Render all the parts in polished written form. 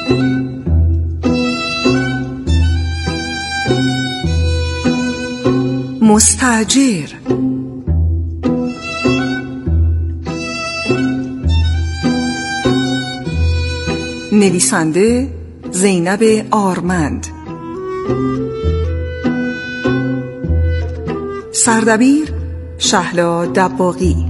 مستاجر. نویسنده زینب آرمند. سردبیر شهلا دباغی.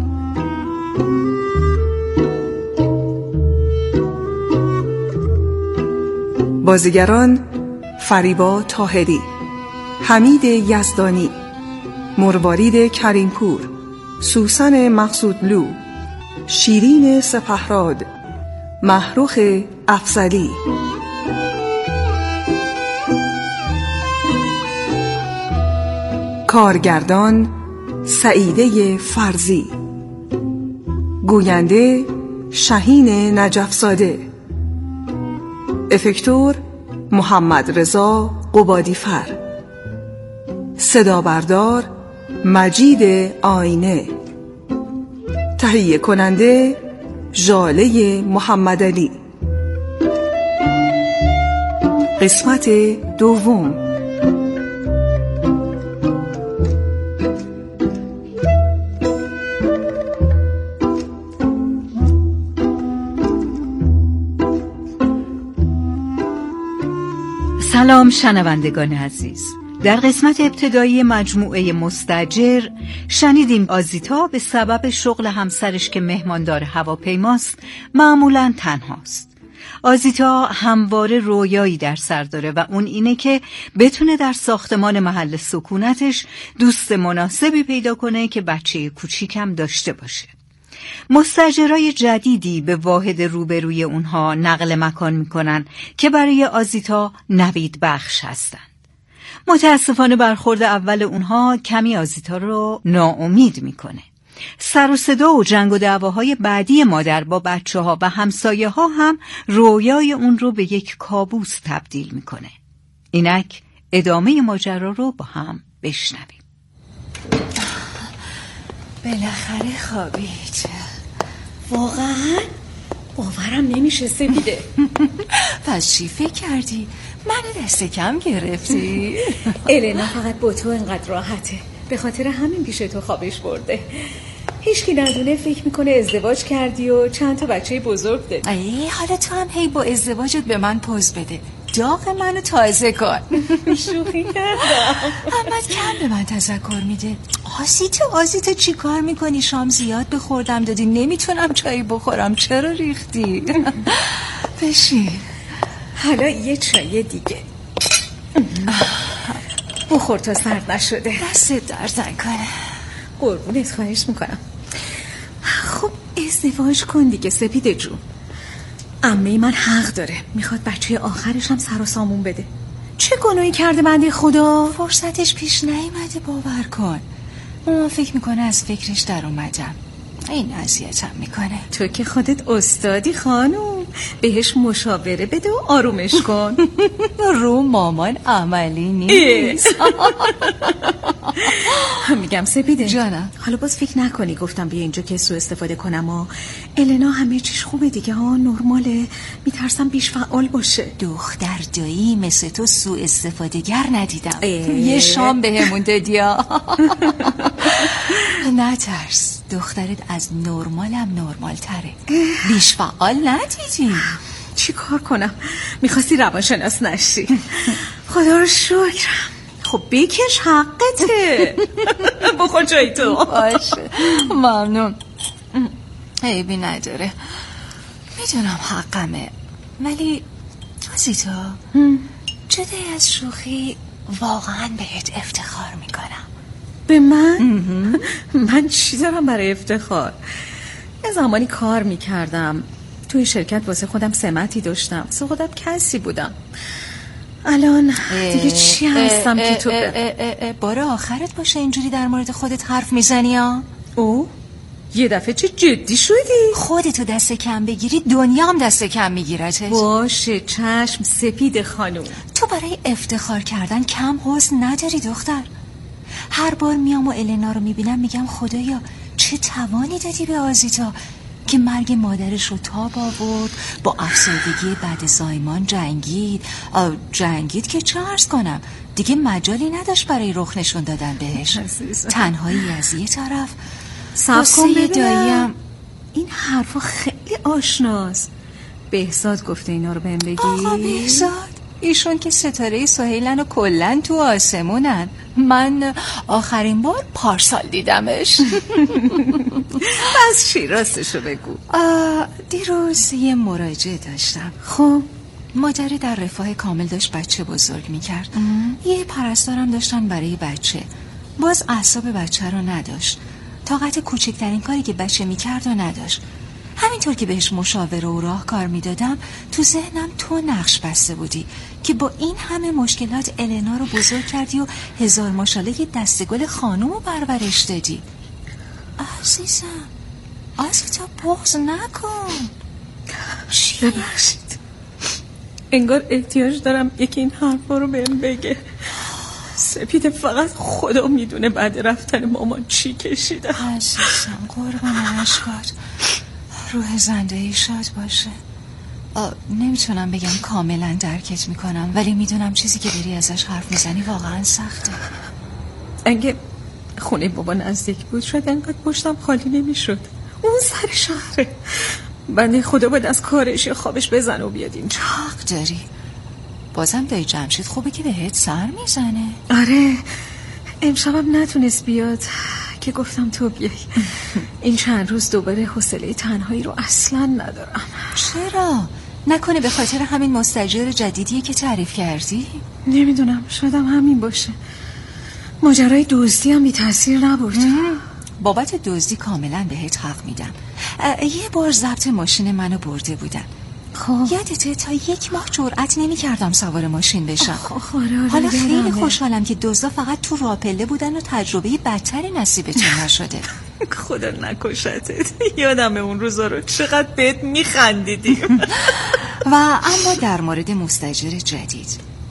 بازیگران فریبا طاهری، حمید یزدانی، مروارید کریمپور، سوسن مقصودلو، شیرین سپهراد، محروخ افضلی. کارگردان سعیده فرزی. گوینده شهین نجفزاده. افکتور محمد رضا قبادیفر. صدا بردار مجید آینه. تهیه کننده ژاله محمدعلی. قسمت دوم. سلام شنوندگان عزیز. در قسمت ابتدایی مجموعه مستاجر شنیدیم آزیتا به سبب شغل همسرش که مهماندار هواپیماست معمولاً تنهاست. آزیتا همواره رویایی در سر داره و اون اینه که بتونه در ساختمان محل سکونتش دوست مناسبی پیدا کنه که بچه کوچیکم داشته باشه. مستاجرای جدیدی به واحد روبروی اونها نقل مکان میکنن که برای آزیتا نوید بخش هستن. متاسفانه برخورد اول اونها کمی آزیتا رو ناامید میکنه. سر و صدا و جنگ و دعواهای بعدی مادر با بچه ها و همسایه ها هم رویای اون رو به یک کابوس تبدیل میکنه. اینک ادامه ماجرا رو با هم بشنویم. بالاخره خوابید. واقعا باورم نمیشه سپیده. پس چی فکر کردی؟ منو دست کم گرفتی؟ النا فقط با تو انقدر راحته، به خاطر همین پیش تو خوابش برده. هیچکی ندونه فکر میکنه ازدواج کردی و چند تا بچه بزرگ داری. ای حالا تو هم هی با ازدواجت به من پوز بده، داغ منو تازه کن. شوخی کردم. احمد کم به من تذکر میده. آزیتا چی کار میکنی؟ شام زیاد بخوردم دادی، نمیتونم چایی بخورم، چرا ریختی؟ بشین. حالا یه چای دیگه بخور تا سرد نشده. دستت درد نکنه. قربونت، خواهش میکنم. خب ازدواج کن دیگه سپیده جون. عمه من حق داره، میخواد بچه آخرش هم سر و سامون بده. چه گناهی کرده بنده خدا؟ فرصتش پیش نیومده، باور کن. اون فکر میکنه از فکرش در اومدم. این اذیتم میکنه. تو که خودت استادی خانوم، بهش مشاوره بده و آرومش کن. رو مامان عملی نیست. میگم سپیده جانم، حالا باز فکر نکنی گفتم بیا اینجا که سوء استفاده کنم ها. النا همه چیش خوبه دیگه ها، نرماله. میترسم بیش فعال باشه. دختر دایی مثل تو سوء استفاده گر ندیدم. یه شام بهمون دادی ها. نترس، دخترت از نرمالم نرمال تره. بیش فعال ندیدی. چی کار کنم؟ میخواستی روانشناس نشی. خدا رو شکرم. خب بکش، حقته. بخور جای تو. باشه ممنون. عیبی نداره، میدونم حقمه، ولی آزیتا جدای از شوخی واقعا بهت افتخار میکنم. به من؟ من چی دارم برای افتخار؟ یه زمانی کار میکردم توی شرکت، واسه خودم سمتی داشتم، واسه خودم کسی بودم. الان دیگه چی هستم که تو بار آخرت باشه اینجوری در مورد خودت حرف میزنی ها؟ او یه دفعه چه جدی شدی؟ خودتو دست کم بگیری دنیا هم دست کم میگیرتت. باشه چشم سپید خانوم. تو برای افتخار کردن کم حسن نداری دختر. هر بار میام و النا رو میبینم میگم خدایا چه توانی دادی به آزیتا که مرگ مادرش رو تاب آورد، با افسردگی بعد زایمان جنگید که چه عرض کنم، دیگه مجالی نداشت برای رخ نشون دادن بهش. تنهایی از یه طرف، صبر کن ببینم. این حرفا خیلی آشناست. بهزاد گفته اینا رو بهم بگی؟ آقا بهزاد؟ ایشون که ستاره سهیلن و کلن تو آسمونن. من آخرین بار پارسال دیدمش. بس چی؟ راستشو بگو. دیروز یه مراجعه داشتم. خب مادر در رفاه کامل داشت بچه بزرگ میکرد. یه پرستارم داشتن برای بچه. باز اعصاب بچه رو نداشت. طاقت کوچکترین کاری که بچه میکرد و نداشت. همینطور که بهش مشاوره و راهکار میدادم، تو ذهنم تو نقش بسته بودی که با این همه مشکلات النا رو بزرگ کردی و هزار ماشاءالله یه دستگل خانوم رو پرورش دادی. عزیزم آزیتا بغض نکن. ببخشید، انگار احتیاج دارم یکی این حرفا رو بهم بگه. سپیده فقط خدا میدونه بعد رفتن مامان چی کشیده. عزیزم قربان عشقات، روح زندهی شاد باشه. نمیتونم بگم کاملا درکت میکنم، ولی میدونم چیزی که داری ازش حرف میزنی واقعا سخته. اگه خونه بابا نزدیک بود شاید انقدر پشتم خالی نمیشد. اون سر شهره، بنده خدا باید از کارش یا خوابش بزنه و بیاد اینجا. حق داری. بازم دایی جمشید خوبه که بهت سر میزنه. آره، امشبم نتونست بیاد که گفتم تو بیای. این چند روز دوباره حوصله تنهایی رو اصلا ندارم. چرا؟ نکنه به خاطر همین مستاجر جدیدیه که تعریف کردی؟ نمیدونم، شایدم همین باشه. ماجرای دزدی هم بی تاثیر نبود. بابت دزدی کاملا بهت حق میدم. یه بار ضبط ماشین منو برده بودن. خب یادته تا 1 ماه جرئت نمی‌کردم سوار ماشین بشم. حالا خیلی خوشحالم که دزدا فقط تو راهپله بودن و تجربه بدتری نصیبتون نشده. خدا نکشتت. یادم اون روزا رو، چقدر بهت میخندیدیم. و اما در مورد مستاجر جدید،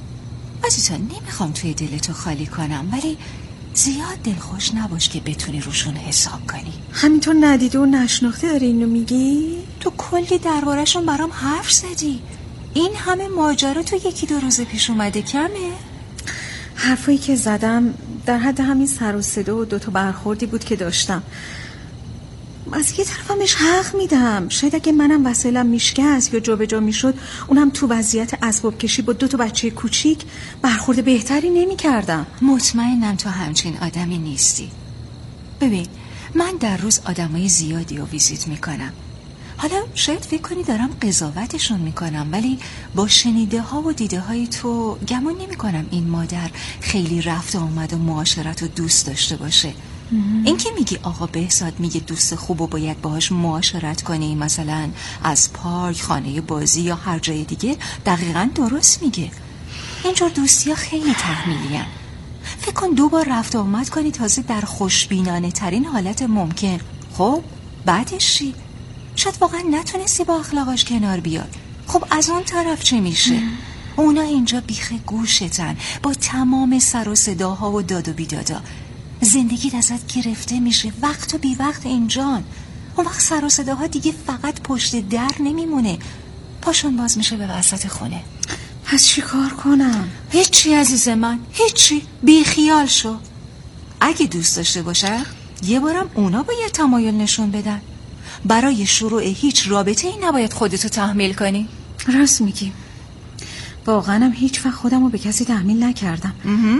عزیزا نمیخوام توی دلتو خالی کنم، ولی زیاد دلخوش نباش که بتونی روشون حساب کنی. همینطور ندیده و نشناخته داری اینو میگی؟ تو کلی درباره‌شون برام حرف زدی. این همه ماجرا تو 1-2 روز پیش اومده کمه؟ حرفایی که زدم در حد همین سر و صدا و 2 تا برخوردی بود که داشتم. از یه طرفم بهش حق میدم. شاید اگه منم وسایلم میشکست یا جابجا میشد، اونم تو وضعیت اسباب کشی با 2 تا بچه کوچیک، برخورد بهتری نمیکردم. مطمئنم تو همچین آدمی نیستی. ببین، من در روز آدمای زیادی رو ویزیت میکنم. حالا شاید فکر کنی دارم قضاوتشون میکنم، ولی با شنیده ها و دیده های تو گمان نمی کنم این مادر خیلی رفت و آمد و معاشرت و دوست داشته باشه. این که میگی آقا بهزاد میگه دوست خوب و باید باهاش معاشرت کنی، مثلا از پارک، خانه بازی یا هر جای دیگه، دقیقاً درست میگه. اینجور دوستی ها خیلی تحمیلی هن. فکر کن 2 بار رفت و آمد کنی، تازه در خوشبینانه ترین حالت ممکن. خب بعدش چی؟ شاید واقعا نتونستی با اخلاقاش کنار بیاد. خب از اون طرف چه میشه؟ اونا اینجا بیخ گوشتن با تمام سر و صداها و داد و بیدادا. زندگیت ازت گرفته میشه، وقت و بی وقت اینجان. اون وقت سر و صداها دیگه فقط پشت در نمیمونه، پاشون باز میشه به وسط خونه. پس چی کار کنم؟ هیچی عزیز من، هیچی. بی خیال شو. اگه دوست داشته باشه یه بارم اونا باید تمایل نشون بدن. برای شروع هیچ رابطه ای نباید خودتو تحمیل کنی. راست میگی، واقعا هم هیچ وقت خودم رو به کسی تحمیل نکردم.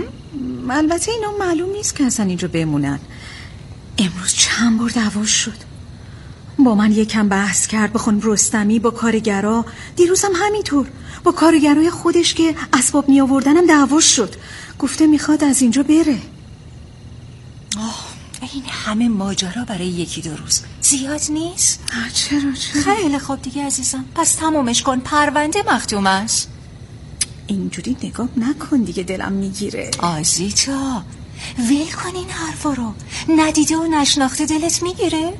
البته اینا معلوم نیست که اصلا اینجا بمونن. امروز چند بار دعواش شد، با من یکم بحث کرد، بخون رستمی با کارگرا. دیروزم همینطور با کارگرای خودش که اسباب می آوردنم دعواش شد. گفته میخواد از اینجا بره. این همه ماجرا برای 1-2 روز زیاد نیست؟ چرا؟ خیلی خوب دیگه عزیزم، پس تمومش کن، پرونده مختوم است. اینجوری نگاه نکن دیگه، دلم میگیره. آزیتا ول کن این حرفا رو، ندیده و نشناخته دلت میگیره؟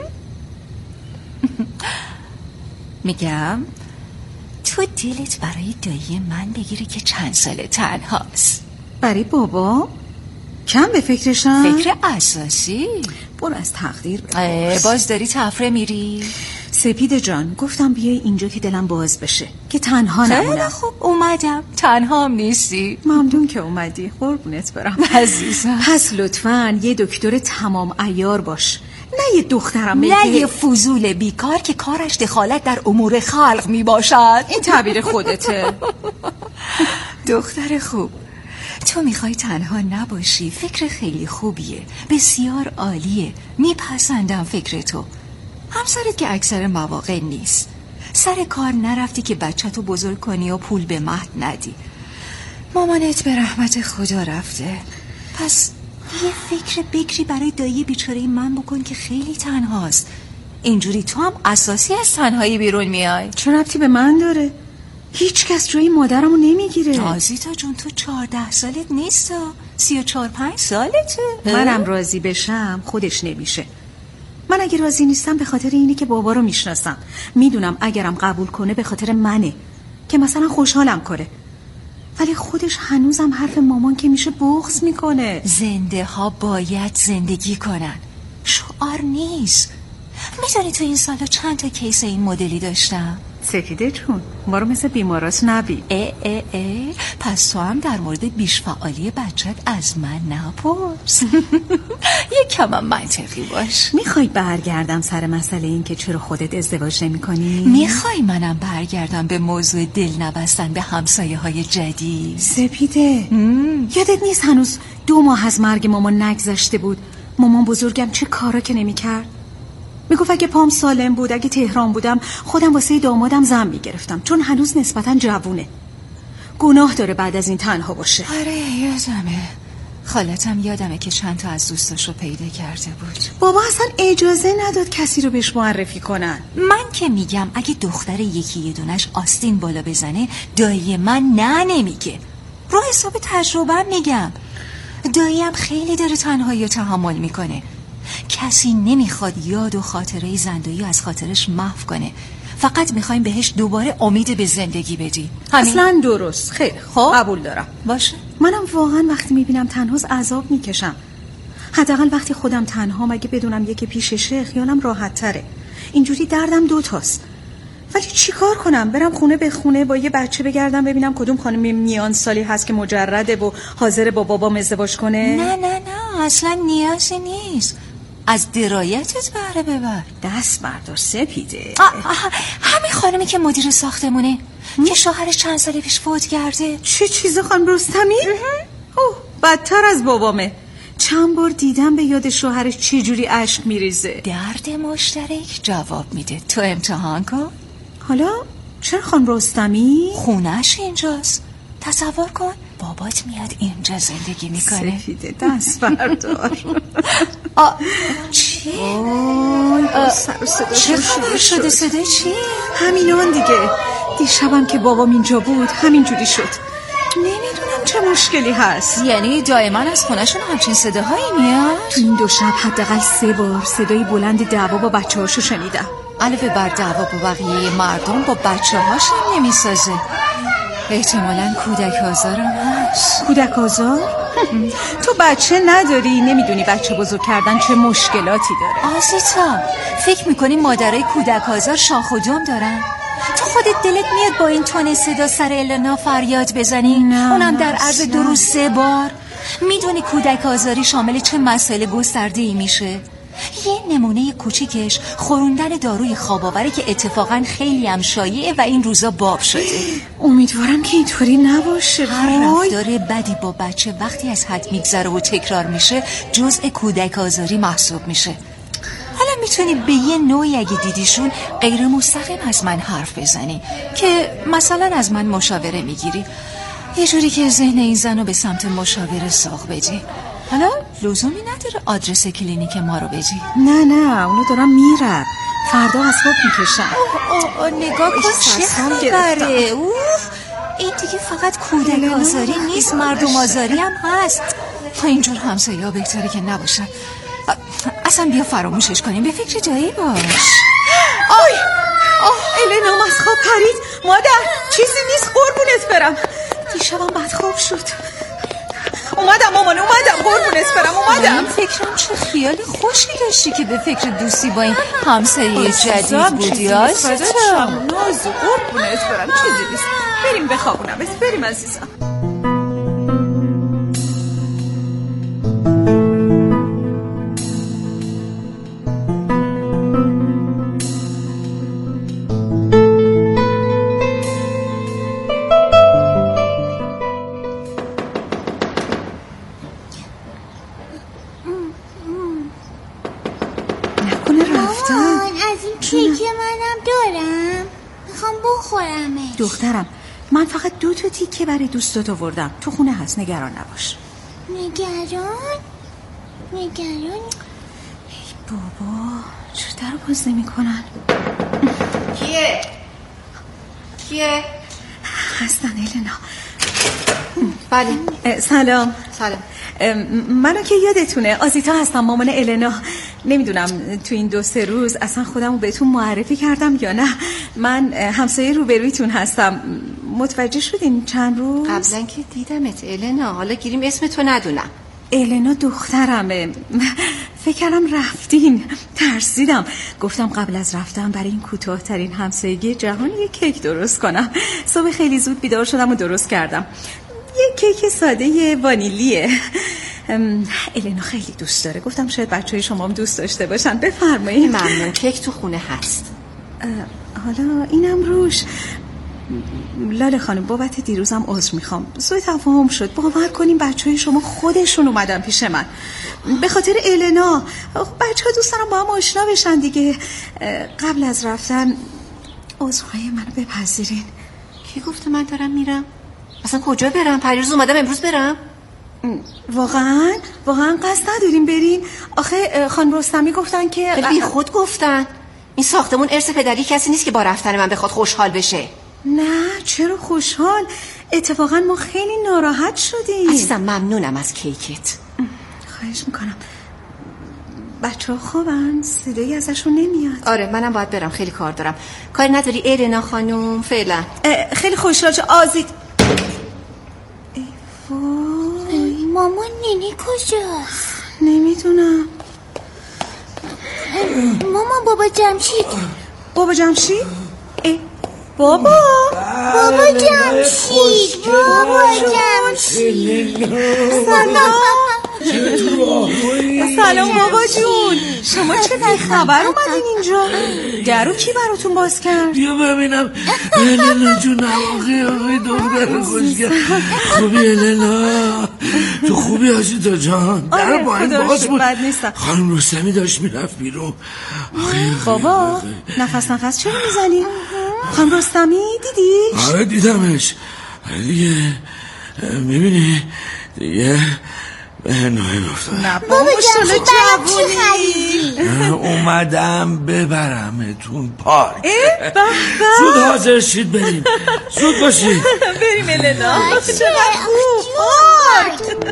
میگم تو دلت برای دایی من بگیره که چند ساله تنهاست. برای بابا؟ کم به فکرشم؟ فکر اساسی. برو از تقدیر بپرس. باز داری تفره میری؟ سپیده جان، گفتم بیای اینجا که دلم باز بشه، که تنها نمونم. خب اومدم. تنها هم نیستی. ممنون که اومدی، قربونت برم عزیزم. پس لطفاً یه دکتر تمام عیار باش، نه یه دخترم نه یه فضول بیکار که کارش دخالت در امور خلق می باشد. این تعبیر خودته. دختر خوب، تو میخوای تنها نباشی. فکر خیلی خوبیه، بسیار عالیه. میپسندم فکر تو. همسرت که اکثر مواقع نیست. سر کار نرفتی که بچه تو بزرگ کنی و پول به مهد ندی. مامانت به رحمت خدا رفته. پس یه فکر بکری برای دایی بیچاره من بکن که خیلی تنهاست. اینجوری تو هم اساسی از تنهایی بیرون میای. چه ربطی به من داره؟ هیچ کس جای مادرمو نمیگیره. آزیتا جون، تو 14 سالت نیست، 34-35 سالته. منم راضی بشم خودش نمیشه. من اگه راضی نیستم به خاطر اینه که بابا رو میشناسم، میدونم اگرم قبول کنه به خاطر منه که مثلا خوشحالم کنه، ولی خودش هنوزم حرف مامان که میشه بغض میکنه. زنده ها باید زندگی کنن، شعار نیست. میدونی تو این سالا چند تا کیس این مدلی داشتم؟ سپیده جون، ما رو مثل بیماراس نبین. پس تو هم در مورد بیشفعالی بچت از من نپرس. یک کمم منطقی باش. میخوای برگردم سر مسئله این که چرا خودت ازدواج نمی کنی؟ میخوای منم برگردم به موضوع دل نبستن به همسایه های جدید؟ سپیده، یادت نیست هنوز 2 ماه از مرگ مامان نگذشته بود؟ مامان بزرگم چه کارا که نمی کرد؟ میگفت اگه پام سالم بود، اگه تهران بودم، خودم واسه دامادم زن میگرفتم، چون هنوز نسبتا جوونه. گناه داره بعد از این تنها باشه. آره یادمه. خالتم یادمه که چند تا از دوستاشو پیدا کرده بود. بابا اصلا اجازه نداد کسی رو بهش معرفی کنن. من که میگم اگه دختر یکی یه دونش آستین بالا بزنه، دایی من نه نمیگه. رو حساب تجربه میگم. داییم خیلی داره تنهایی رو تحمل میکنه. کسی نمیخواد یاد و خاطره زندگی از خاطرش محو کنه. فقط میخوایم بهش دوباره امید به زندگی بدی. اصلا درست. خیلی خوب، قبول دارم. باشه. منم واقعا وقتی میبینم تنهاست عذاب میکشم. حداقل وقتی خودم تنهام، اگه بدونم یکی پیششه خیالم راحت تره. اینجوری دردم 2 تاست. ولی چی کار کنم؟ برم خونه به خونه با یه بچه بگردم ببینم کدوم خانم میان سالی هست که مجرده و حاضر با بابام ازدواج کنه؟ نه اصلا نیازی نیست. از درایتت بهره ببر. دست بردار سپیده. همین خانمی که مدیر ساختمونه که شوهرش چند سال پیش فوت کرده. چه چیزی خانم رستمی؟ بدتر از بابامه. چند بار دیدم به یاد شوهرش چجوری اشک میریزه. درد مشترک جواب میده. تو امتحان کن. حالا چرا خانم رستمی؟ خونش اینجاست. تصور کن بابات میاد اینجا زندگی میکنه. سفیده دست بردار. چی؟ چه خبر شده؟ صدای چی؟ همینان دیگه. دیشبم که بابام اینجا بود همینجوری شد. نمیدونم چه مشکلی هست. یعنی دائما از خونشون همچین صداهایی میاد؟ تو این 2 شب حداقل 3 بار صدای بلند دعوا با بچه‌هاشو شنیدم. علاوه بر دعوا با بقیه مردم، با بچه‌هاش هم نمیسازه. احتمالاً کودک آزارم هست. کودک آزار؟ تو بچه نداری، نمیدونی بچه بزرگ کردن چه مشکلاتی داره. آزیتا، فکر میکنی مادرای کودک آزار شاخ و دم دارن؟ تو خودت دلت میاد با این تون صدا سر النا فریاد بزنی؟ نه، اونم در عرض 2 روز 3 بار. میدونی کودک آزاری شامل چه مسائل گسترده‌ای میشه؟ یه نمونه کوچیکش خوروندن داروی خواب‌آوره که اتفاقا خیلی هم شایعه و این روزا باب شده. امیدوارم که اینطوری نباشه. هر رفتار بدی با بچه وقتی از حد میگذره و تکرار میشه جزء کودک آزاری محسوب میشه. حالا میتونی به یه نوعی اگه دیدیشون غیر مستقیم از من حرف بزنی که مثلا از من مشاوره میگیری، یه جوری که ذهن این زنو به سمت مشاوره ساق بدی. حالا لزومی نداره آدرس کلینیک ما رو بدی. نه اونو دارم میرم، فردا اسباب میکشم. نگاه کن چه خبره. این دیگه فقط کودک آزاری نیست، مردم آزاری هم هست. تا اینجور همسایه ها بهتره که نباشن. اصلا بیا فراموشش کنیم، به فکر جایی باش. النا از خواب پرید. مادر چیزی نیست قربونت برم. دیشبم بدخواب شد. اومدم مامان، اومدم قربونت برم اومدم. فکرم چه خیال خوشی داشتی که به فکر دوستی با این همسایه جدید بودی. نازو قربونت برم چیزی نیست. بریم بخوابونم. بریم عزیزم. دخترم من فقط 2 تیکه برای دوستت آوردم. تو خونه هست، نگران نباش. نگران؟ ای بابا چرا در باز نمی کنن؟ کیه؟ هستن النا. بله. سلام. منو که یادتونه آزیتا هستم، مامان النا. نمیدونم تو این 2-3 روز اصلا خودمو بهتون معرفی کردم یا نه. من همسایه روبرویتون هستم. متوجه شدین چند روز؟ قبلا که دیدمت النا، حالا گیریم اسم تو ندونم. النا دخترمه. فکر کردم رفتین، ترسیدم. گفتم قبل از رفتن برای این کوتاه‌ترین همسایگی جهان یک کیک درست کنم. صبح خیلی زود بیدار شدم و درست کردم. یک کیک ساده وانیلیه. النا خیلی دوست داره. گفتم شاید بچه‌های شما هم دوست داشته باشن. بفرمایید. ممنون. کیک تو خونه هست. حالا اینم روش. لاله خانم بابت دیروزم عذر میخوام. سوء تفاهم شد. باور کنیم بچه‌های شما خودشون اومدن پیش من به خاطر النا. بچه‌ها دوست دارن با هم آشنا بشن دیگه. قبل از رفتن عذرخواهی منو بپذیرین. کی گفته من دارم میرم؟ اصلا کجا برم؟ پریروز اومدم امروز برم؟ واقعا قصد نداریم برین. آخه خانم رستمی گفتن که بی خود گفتن. این ساختمون ارث پدری کسی نیست که با رفتن من بخواد خوشحال بشه. نه چرا خوشحال؟ اتفاقا ما خیلی ناراحت شدیم. عزیزم ممنونم از کیکت. خواهش میکنم. بچه ها خوبن؟ صدایی ازشون نمیاد. آره منم باید برم، خیلی کار دارم. کاری نداری النا خانم؟ فعلا خیلی خوشحال شد. آزید مامان نینی کجاست؟ نمیدونم. مامان بابا جمشید بابا جمشید سلام بابا جون. شما چه خبر اومدین اینجا؟ درو کی براتون باز کرد؟ بیا ببینم النا جون. آقای دختر خوشگل. خوبی النا؟ تو خوبی آزیتا جان؟ درو با این باز بود. خانم رستمی داشت میرفت بیرون. بابا نفس چرا میزنی؟ خانم رستمی دیدیش؟ آره دیدمش دیگه. میبینی دیگه به نوعی افتاد. نه بابا جوونی. اومدم ببرمتون پارک. زود حاضر شید بریم. زود باشید. بریم النا. چقدر خوب پارک.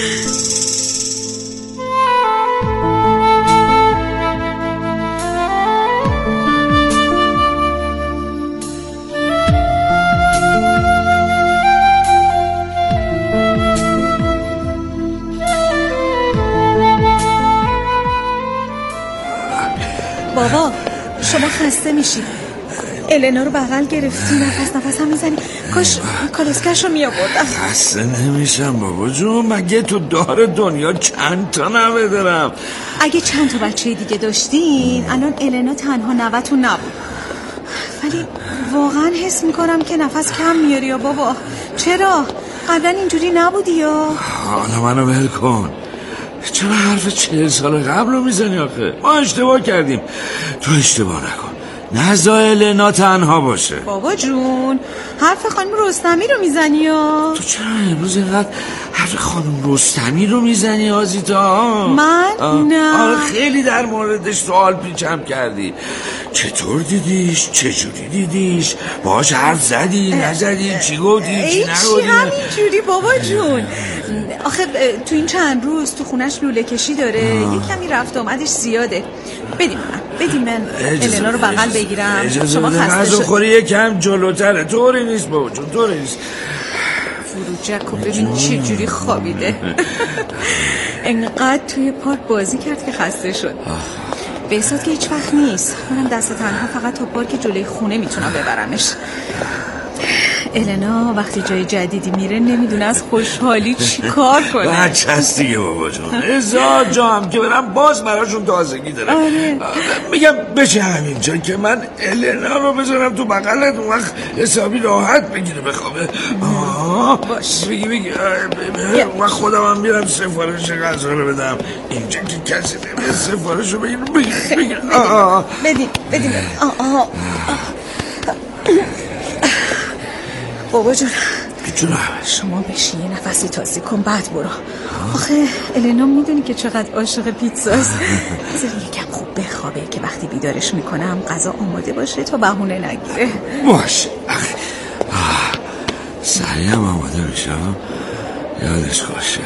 بابا شما خسته میشید. النا رو بغل گرفتی، نفس هم میزنی. کاش کالسکش رو میآوردم. خسته نمیشم بابا جون. مگه تو دار دنیا چند تا نوه دارم؟ اگه چند تا بچه دیگه داشتین الان النا تنها نوه‌تون نبود. ولی واقعا حس میکنم که نفس کم میاری یا بابا. چرا؟ قبلا اینجوری نبودی یا؟ حالا منو ول کن. چرا حرف 40 سال قبل رو میزنی آخه؟ ما اشتباه کردیم. تو اشتباه نکن. نزا النا تنها باشه. بابا جون حرف خانم رستمی رو میزنی یا؟ تو چرا امروز اینقدر حرف خانم رستمی رو میزنی آزیتا؟ من؟ نه. آره خیلی در موردش سوال پیچم کردی. چطور دیدیش؟ چجوری دیدیش؟ باهاش حرف زدی؟ نزدی؟ چی گفتی؟ چی نگفتی؟ همینجوری بابا جون. آخه تو این چند روز تو خونش لوله کشی داره. یه کمی رفت آمدش زیاده. بدیم من النا رو بغل بگیرم. اجازه بده غذا خوری یکم جلوتره. طوری نیست بابا جون، طوری نیست. فروجک و ببین چه جوری خوابیده. انقدر توی پارک بازی کرد که خسته شد. بهزاد که هیچ وقت نیست. منم دست تنها فقط تا پارک جلوی خونه میتونم ببرمش. النا وقتی جای جدیدی میره نمیدونه از خوشحالی چی کار کنه. بچه هست دیگه بابا جون. ازاد جا هم که برم باز براشون تازگی داره. آره. میگم بشه همینجا که من النا رو بذارم تو بغلت، اون وقت حسابی راحت بگیره بخوابه. باش. بگی اون وقت خودم هم میرم سفارش غذا رو بدم. اینجا که کسی نمیه سفارش رو بگیر. بدین. بابا جون شما بشی یه نفسی تازه کن بعد برو. آخه النا میدونی که چقدر عاشق پیتزاست. بذار یکم خوب بخوابه که وقتی بیدارش میکنم غذا آماده باشه تا بهونه نگیره. باش. سریعم آماده میشم. یادش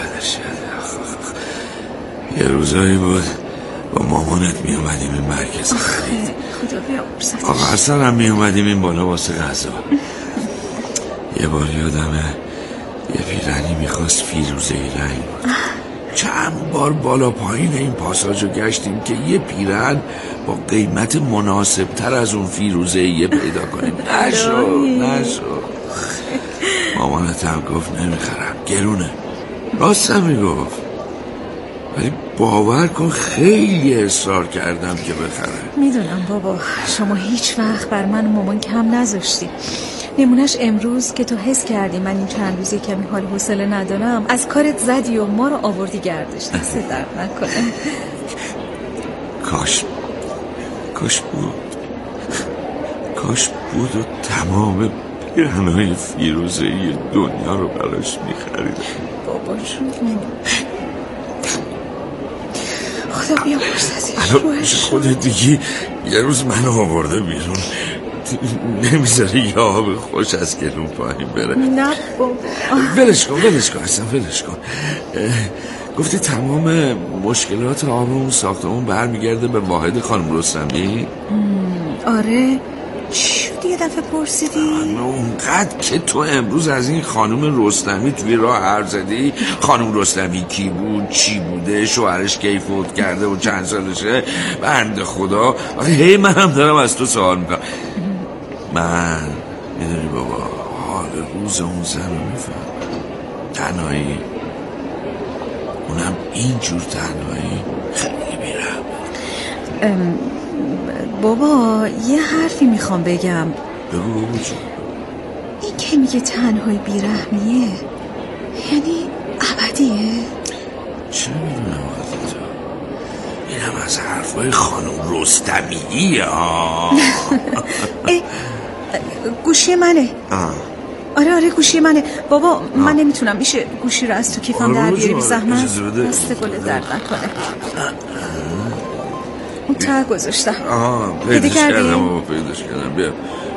یه روزایی بود با مامانت میومدیم این مرکز خرید. خدا بیامرزدش. آخر سرم میومدیم این بالا واسه غذا. یه بار یادمه یه پیرنی میخواست فیروزه‌ای رنگ بود. چند بار بالا پایین این پاساژو گشتیم که یه پیرن با قیمت مناسب تر از اون فیروزه‌ای پیدا کنیم. نشد. مامانت هم گفت نمیخرم، گرونه. راستم میگفت، ولی باور کن خیلی اصرار کردم که بخره. میدونم بابا شما هیچ وقت بر من و مامان کم نذاشتی. نمونش امروز که تو حس کردی من این چند روزی کمی حال حوصله ندارم، از کارت زدی و ما رو آوردی گردش. دست درد نکنه. کاش بود و تمام پیرنهای فیروزه‌ای دنیا رو براش میخریدم. بابا جون خدا بیامرزدش. خودت دیگه یه روز منو آورده بیرون، نمیذاره یه آب خوش از گلون پایین بره. نه بابا ولش کن اصلا ولش کن. گفتی تمام مشکلات آب اون ساختمون برمیگرده به واحد خانم رستمی؟ آره. چی شد یه دفعه پرسیدی؟ اونقدر که تو امروز از این خانم رستمی توی راه حرف زدی. خانم رستمی کی بود، چی بوده، شوهرش کی فوت کرده و چند سالشه، بنده خدا. هی منم دارم از تو سوال میکنم. من میدونی بابا حال روز اون زن رو میفهم. تنهایی، اونم اینجور تنهایی خیلی بیرم. بابا یه حرفی میخوام بگم. بگو بابا چون این که میگه تنهای بیرحمیه یعنی ابدیه؟ چه میدونم آقا تو اینم از حرفای خانم رستمیه. گوشی منه. آره گوشی منه بابا. من نمیتونم، میشه گوشی رو از تو کیفم در بیاری بی زحمت؟ دست گل درد نکنه. اون تا گذاشتم. پیداش کردم. بیا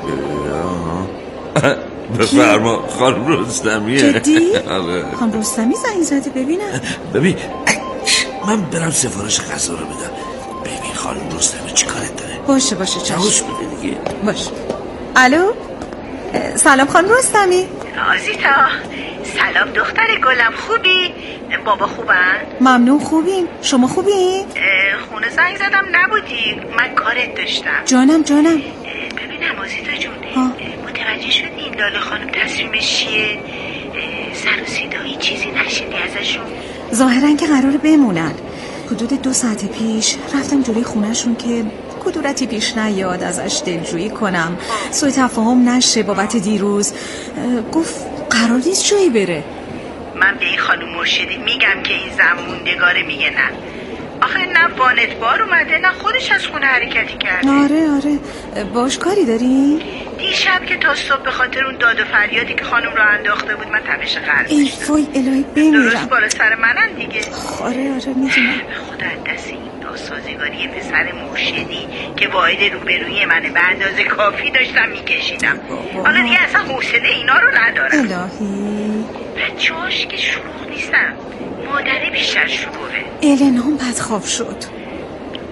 بفرما. خانم رستمیه. جدی؟ خانم رستمی زنگ زده ببینم. ببین من برم سفارش غذا رو بدم. ببین خانم رستمی چی کارت داره. باشه چشم. جوش بده دیگه. باشه. الو سلام خانم رستمی. آزیتا سلام دختر گلم، خوبی؟ بابا خوبن؟ ممنون خوبیم. شما خوبی؟ خونه زنگ زدم نبودی، من کارت داشتم. جانم ببینم آزیتا جون متوجه شدی این لاله خانم تصمیمش چیه؟ سر و صدایی چیزی نشدی ازشون؟ ظاهرا که قراره بمونن. حدود 2 ساعت پیش رفتم جلوی خونهشون که کدورتی پیش نیاد ازش دلجویی کنم، سوء تفاهم نشه بابت دیروز. گفت قرار نیست جایی بره. من به این خانم مرشدی میگم که این زن موندگاره، میگه نه. آخه نه وانتبار اومده نه خودش از خونه حرکتی کرده. آره باش کاری داری؟ دیشب که تا صبح به خاطر اون داد و فریادی که خانم را انداخته بود من تپش قلب ای وای الهی بمیرم. درست بالا سر منن دیگه. آره میدونم. خدا دست این ناسازگاری پسر مرشدی که واحد روبروی منه به اندازه کافی داشتم میکشیدم. حالا دیگه اصلا حوصله اینا رو ندارم. الهی بچه‌هاش که شلوغ نیستن، مادره بیشتر شلوغه. النا هم بدخواب شد.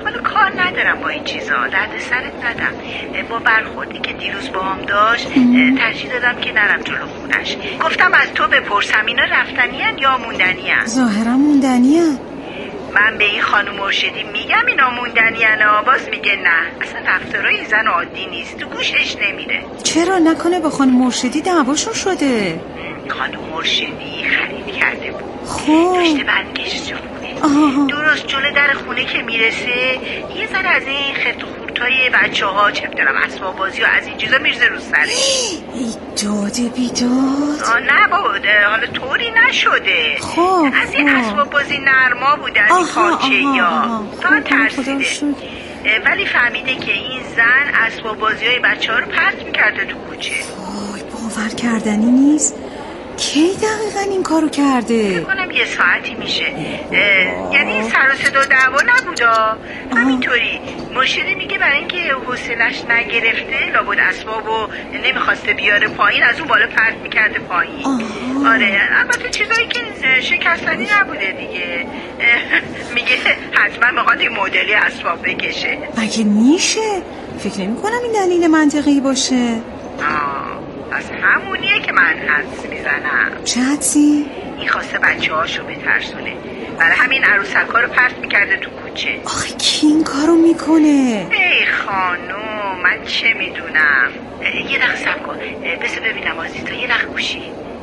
حالا کار ندارم با این چیزا، درد سرت ندم. با برخوردی که دیروز با هم داشت ترجیح دادم که نرم جلو خونش. گفتم از تو بپرسم اینا رفتنی‌ان یا موندنی‌ان؟ ظاهرا موندنی‌ان. من به این خانم مرشدی میگم اینا موندنی‌ان، باز میگه نه، اصلا رفتارای این زن عادی نیست، تو گوشش نمیره. چرا نکنه با خانم مرشدی دعواشون شده؟ خانم مرشدی خرید کرده بود، خب داشته برمیگشت خونه. درست جلو در خونه که میرسه یه ذره از این خرت و خورتای بچه‌ها چه می‌دونم اسباب بازی و از این چیزا میرزه رو سرش. ای داده بیداد. نه بابا حالا طوری نشده. خب از این اسباب بازی نرما بوده، از این پاچه‌یا تا ترسیده. ولی فهمیده که این زن اسباب بازی‌های بچه‌ها رو پرت می‌کرده تو کوچه. وای باور کردنی نیست. کی دقیقا این کارو کرده؟ فکر کنم یه ساعتی میشه. یعنی سر و صدا دعوا نبودا، همینطوری. مرشدی میگه برای اینکه حوصلش نگرفته لابد اسبابو نمیخواسته بیاره پایین، از اون بالا پرت میکرده پایین. آره البته چیزایی که شکستنی نبوده دیگه. میگه حتما میخواد این مدلی اسباب بکشه. مگه میشه؟ فکر نمی کنم این دلیل منطقی باشه. از همونیه که من حدس میزنم. چه حدسی؟ این خواسته بچه هاشو بترسونه، برای همین عروسک‌ها رو پرت میکرده تو کوچه. آخه کی این کارو میکنه؟ ای خانوم من چه میدونم. یه دقیقه صبر کن بس ببینم آزیتا، یه دقیقه گوشی.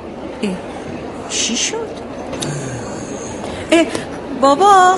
چی شد؟ بابا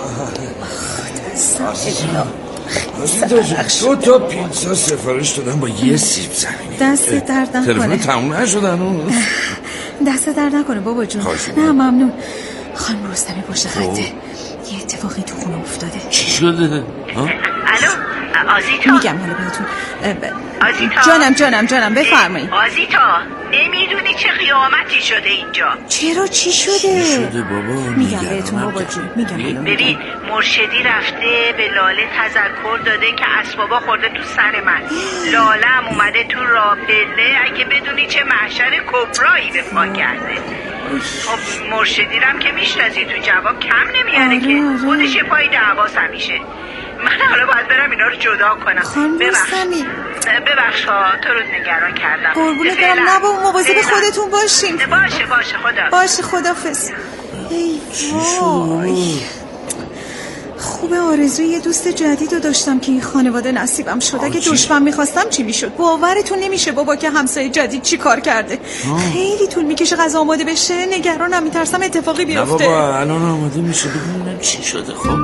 دو تا پیتزا سفارش دادم با یه سیب زمینی. دست درد نکنه. تلفن تموم نشد هنوز. دست درد نکنه بابا جون. نه ممنون. خانم رستمی پشت خطه. یه اتفاقی تو خونه افتاده. چی شده؟ الو آزیتا. میگم حالا بهتون. آزیتا جانم بفرمایید. آزیتا نمیدونی چه قیامتی شده اینجا. چرا چی شده؟ چی شده بابا؟ میگم بهتون بابا جون. میگم. ببین مرشدی رفته به لاله تذکر داده که اسبابا خورده تو سر من. لاله هم اومده تو راپله، اگه بدونی چه محشر کبرایی به پا کرده. خب مرشدی رم که میشنازی، تو جواب کم نمیاره که خودش یه پای دعواس همیشه. من حالا باید برم اینا رو جدا کنم. ببخش ها تو رو نگران کردم. قربونت برم. نه بابا مواظب خودتون باشین. باشه خدافظ. ای وای خوبه آرزوی یه دوست جدید رو داشتم که این خانواده نصیبم شد. اگه دشمن میخواستم چی میشد؟ باورتون نمیشه بابا که همسایه جدید چی کار کرده. خیلی طول میکشه غذا آماده بشه. نگرانم، میترسم اتفاقی بیفته. نه بابا الان آماده میشه، ببینیم چی شده. خب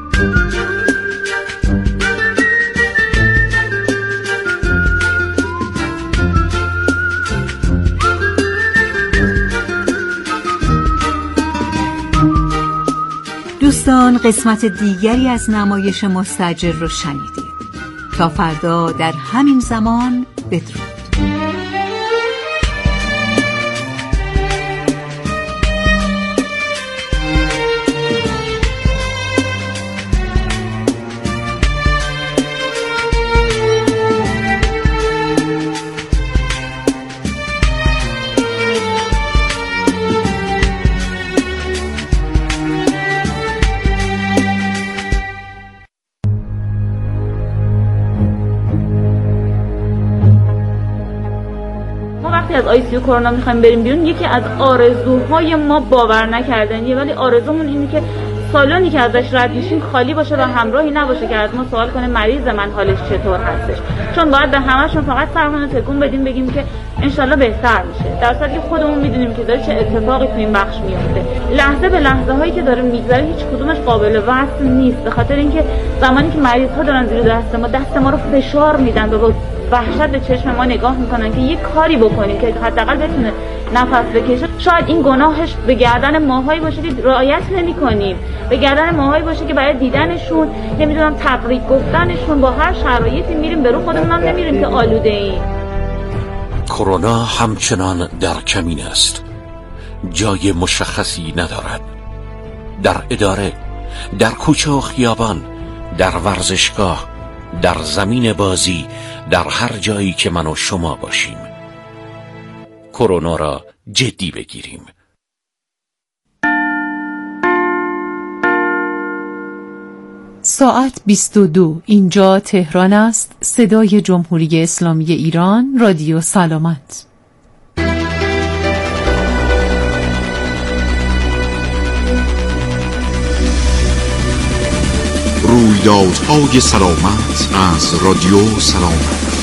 دوستان قسمت دیگری از نمایش مستاجر رو شنیدید. تا فردا در همین زمان بدرود. از ICU کرونا میخوایم بریم بیرون، یکی از آرزوهای ما باور نکردنیه، ولی آرزومون اینه که سالونی که ازش رد میشیم خالی باشه و همراهی نباشه که از ما سوال کنه مریض من حالش چطور هستش، چون باید به همشون فقط سرمون تکون بدیم بگیم که انشالله بهتر میشه، در صورتی که خودمون میدونیم که داره چه اتفاقی تو این بخش میفته. لحظه به لحظه هایی که داره میگذره هیچ کدومش قابل وصف نیست، به خاطر اینکه زمانی که مریض ها دارن زیر دست ما رو فشار میدن و وحشت به چشم ما نگاه میکنن که یه کاری بکنیم که حداقل بتونه نفس بکشه، شاید این گناهش به گردن ماهایی باشه که رعایت نمی‌کنیم، به گردن ماهایی باشه که برای دیدنشون نمیدونم تبریک گفتنشون با هر شرایطی میریم به رو خودمون هم نمیریم که آلوده ایم. کرونا همچنان در کمین است، جای مشخصی ندارد. در اداره، در کوچه و خیابان، در ورزشگاه، در زمین بازی، در هر جایی که من و شما باشیم. کرونا را جدی بگیریم. ساعت 22. اینجا تهران است. صدای جمهوری اسلامی ایران، رادیو سلامت. رویدادهای سلامت از رادیو سلامت.